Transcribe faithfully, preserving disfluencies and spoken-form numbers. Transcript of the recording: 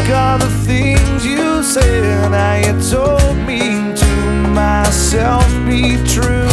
of the things you said, how you told me to myself be true.